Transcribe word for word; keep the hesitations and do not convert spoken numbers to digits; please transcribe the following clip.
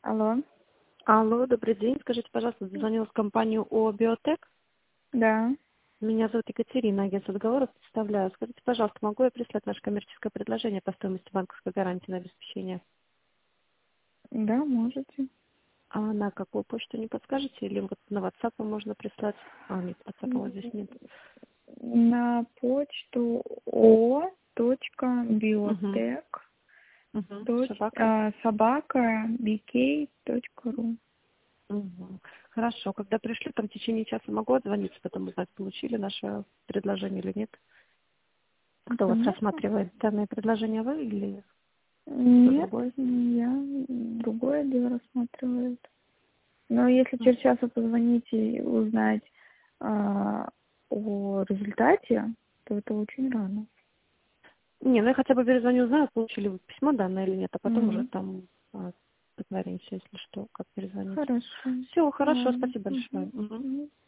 Алло. Алло, добрый день. Скажите, пожалуйста, звонила в компанию ООО «Биотек». Да. Меня зовут Екатерина, агентство договоров представляю. Скажите, пожалуйста, могу я прислать наше коммерческое предложение по стоимости банковской гарантии на обеспечение? Да, можете. А на какую почту не подскажете? Или вот на WhatsApp можно прислать? А, нет, WhatsApp у вас здесь нет. На почту о точка Угу. биотек Угу. точ- Собака? а, собака бикей точка ру. Угу. Хорошо. Когда пришли, там в течение часа могу отзвониться, потом узнать, получили наше предложение или нет? Кто у вас Конечно. рассматривает данное предложение, вы или кто Нет, другой? я другое дело рассматриваю. Но если через час вы позвоните и узнать а, о результате, то это очень рано. Не, ну я хотя бы перезвоню, узнаю, получили вы письмо данное или нет, а потом уже Мгм. там а, договоримся, если что, как перезвонить. Хорошо. Все, хорошо, Ладно. спасибо большое. Мгм. Мгм. Мгм.